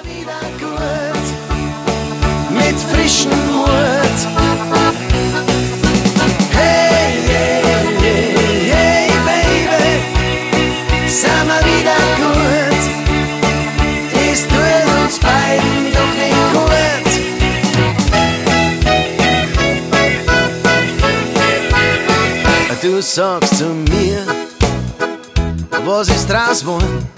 wieder gut, mit frischem Mut. Hey, hey, hey, hey, Baby, sind wir wieder gut. Es tut uns beiden doch nicht gut. Du sagst zu mir, was ist draus geworden?